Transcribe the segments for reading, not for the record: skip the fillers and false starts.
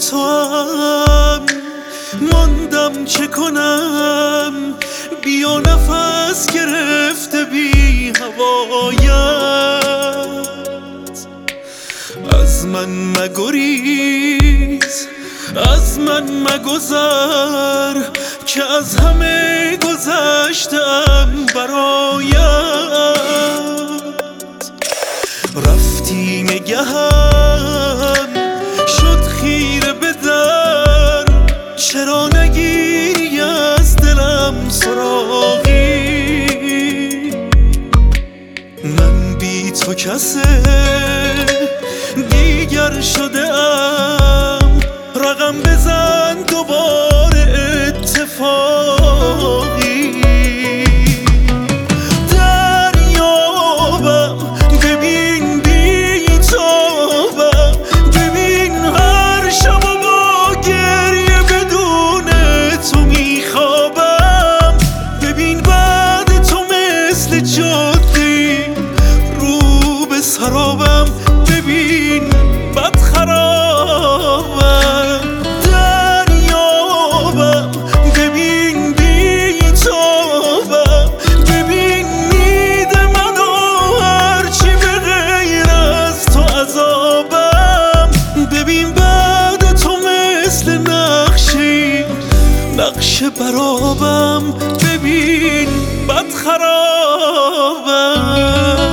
تو هم ماندم، چه کنم؟ بیا نفس گرفته بی هوایت، از من مگریز، از من مگذر، که از همه گذشتم برایت. رفتی نگهم شد خیره به در، چرا نگیری از دلم سراغی؟ من بی تو کسه دیگر شده ام، رقم بزن دوباره اتفاقی. دریابم ببین بی تابم، ببین هر شب و با گریه بدون تو میخوابم، ببین بعد تو مثل جادی رو به سرابم، ببین بد خرابم. دریابم ببین بی تابم، ببین نید منو هرچی به غیر از تو عذابم، ببین بعد تو مثل نقشی نقش برابم، ببین بد خرابم.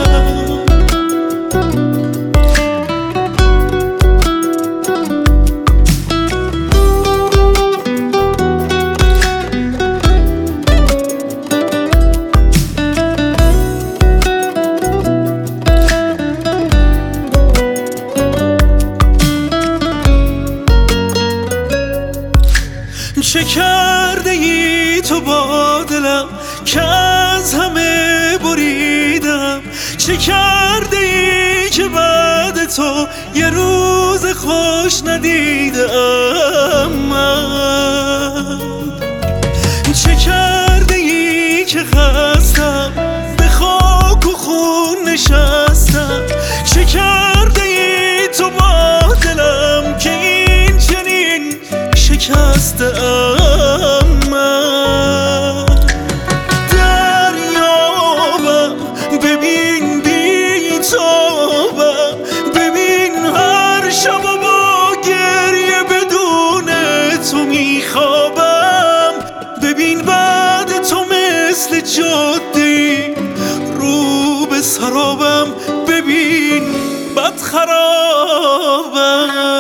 چه کرده ای تو با دلم که از همه بریدم؟ چه کرده ای که بعد تو یه روز خوش ندیدم من؟ چه کرده ای که خستم به خاک و خون نشستم؟ چه کرده ای تو با دلم که این چنین شکستم من؟ دریابم ببین بی تابم، ببین هر شب و با گریه بدون تو میخوابم، ببین بعد تو مثل جادی رو به سرابم، ببین بد خرابم.